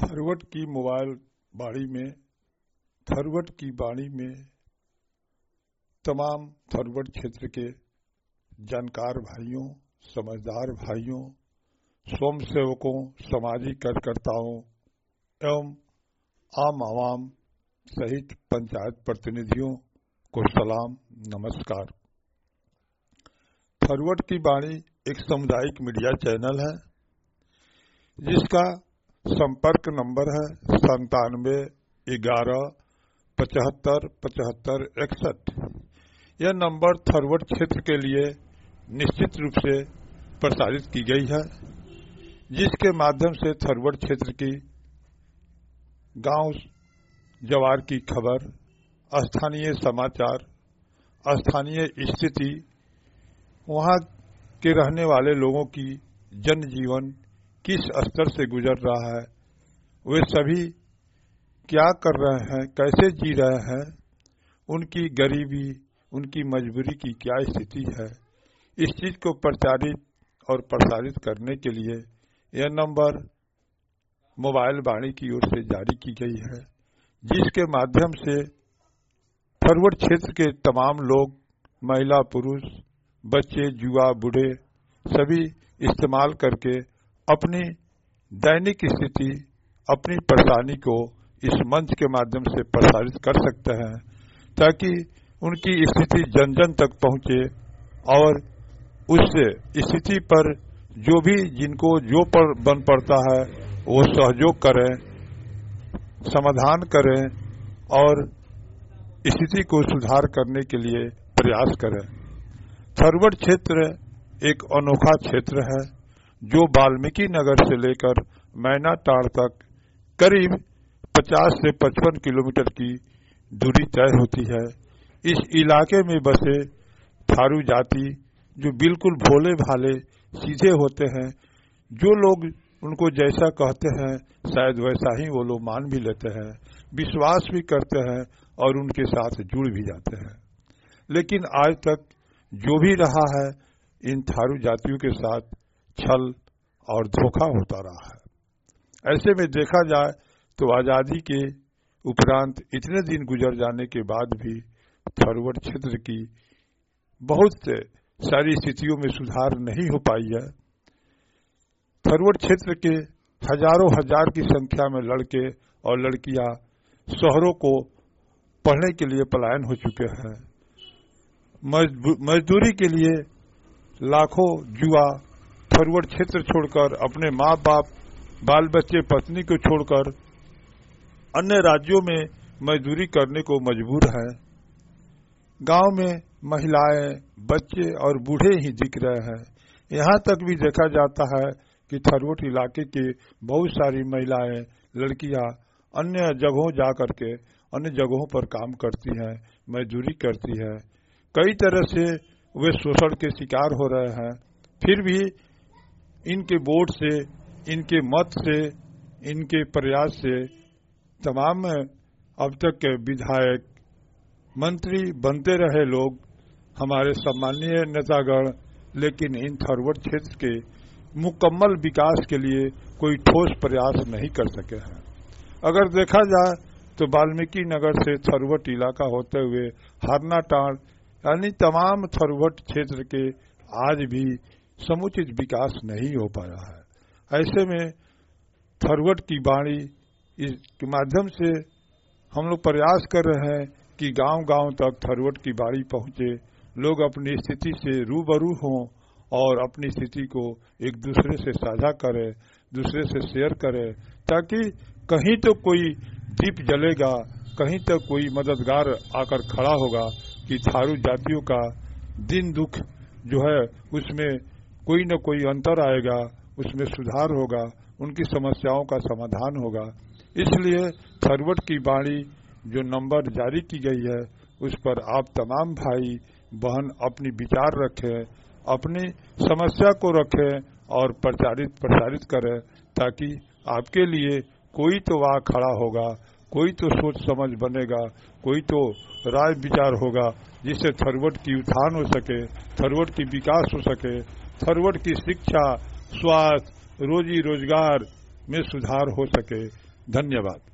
थरवट की मोबाइल बाड़ी में, थरवट की बाड़ी में तमाम थरवट क्षेत्र के जानकार भाइयों, समझदार भाइयों, स्वयंसेवकों, सामाजिक कार्यकर्ताओं एवं आम आवाम सहित पंचायत प्रतिनिधियों को सलाम, नमस्कार। थरवट की बाणी एक सामुदायिक मीडिया चैनल है जिसका संपर्क नंबर है 9711757561। यह नंबर थरवट क्षेत्र के लिए निश्चित रूप से प्रसारित की गई है, जिसके माध्यम से थरवट क्षेत्र की गांव जवार की खबर, स्थानीय समाचार, स्थानीय स्थिति, वहां के रहने वाले लोगों की जनजीवन किस स्तर से गुजर रहा है, वे सभी क्या कर रहे हैं, कैसे जी रहे हैं, उनकी गरीबी, उनकी मजबूरी की क्या स्थिति है, इस चीज को प्रचारित और प्रसारित करने के लिए यह नंबर मोबाइल बाणी की ओर से जारी की गई है, जिसके माध्यम से थरवट क्षेत्र के तमाम लोग, महिला, पुरुष, बच्चे, युवा, बूढ़े सभी इस्तेमाल करके अपनी दैनिक स्थिति, अपनी परेशानी को इस मंच के माध्यम से प्रसारित कर सकते हैं, ताकि उनकी स्थिति जन जन तक पहुंचे और उससे स्थिति पर जो भी जिनको जो पर बन पड़ता है वो सहयोग करें, समाधान करें और स्थिति को सुधार करने के लिए प्रयास करें। थरवट क्षेत्र एक अनोखा क्षेत्र है जो वाल्मीकि नगर से लेकर मैनाटांड़ तक करीब 50 से 55 किलोमीटर की दूरी तय होती है। इस इलाके में बसे थारू जाति जो बिल्कुल भोले भाले सीधे होते हैं, जो लोग उनको जैसा कहते हैं शायद वैसा ही वो लोग मान भी लेते हैं, विश्वास भी करते हैं और उनके साथ जुड़ भी जाते हैं। लेकिन आज तक जो भी रहा है, इन थारू जातियों के साथ छल और धोखा होता रहा है। ऐसे में देखा जाए तो आजादी के उपरांत इतने दिन गुजर जाने के बाद भी थरवट क्षेत्र की बहुत सारी स्थितियों में सुधार नहीं हो पाई है। थरवट क्षेत्र के हजारों हजार की संख्या में लड़के और लड़कियां शहरों को पढ़ने के लिए पलायन हो चुके हैं। मजदूरी के लिए लाखों युवा थरवट क्षेत्र छोड़कर, अपने माँ बाप, बाल बच्चे, पत्नी को छोड़कर अन्य राज्यों में मजदूरी करने को मजबूर है। गांव में महिलाएं, बच्चे और बूढ़े ही दिख रहे हैं। यहां तक भी देखा जाता है कि थरवट इलाके के बहुत सारी महिलाएं, लड़कियां अन्य जगहों जाकर के अन्य जगहों पर काम करती हैं, मजदूरी करती है। कई तरह से वे शोषण के शिकार हो रहे हैं। फिर भी इनके वोट से, इनके मत से, इनके प्रयास से तमाम अब तक के विधायक, मंत्री बनते रहे लोग, हमारे सम्मानीय नेतागण, लेकिन इन थरवट क्षेत्र के मुकम्मल विकास के लिए कोई ठोस प्रयास नहीं कर सके हैं। अगर देखा जाए तो वाल्मीकि नगर से थरवट इलाका होते हुए हरनाटांड़ यानी तमाम थरवट क्षेत्र के आज भी समुचित विकास नहीं हो पाया है। ऐसे में थरवट की बाणी के माध्यम से हम लोग प्रयास कर रहे हैं कि गांव-गांव तक थरवट की बाणी पहुंचे, लोग अपनी स्थिति से रूबरू हों और अपनी स्थिति को एक दूसरे से साझा करें, दूसरे से शेयर करें, ताकि कहीं तो कोई दीप जलेगा, कहीं तो कोई मददगार आकर खड़ा होगा कि थारू जातियों का दिन दुख जो है उसमें कोई न कोई अंतर आएगा, उसमें सुधार होगा, उनकी समस्याओं का समाधान होगा। इसलिए थरवट की बाणी जो नंबर जारी की गई है, उस पर आप तमाम भाई बहन अपनी विचार रखें, अपनी समस्या को रखें और प्रसारित करें, ताकि आपके लिए कोई तो वहाँ खड़ा होगा, कोई तो सोच समझ बनेगा, कोई तो राय विचार होगा, जिससे थरवट की उत्थान हो सके, थरवट की विकास हो सके, थरवट की शिक्षा, स्वास्थ्य, रोजी रोजगार में सुधार हो सके। धन्यवाद।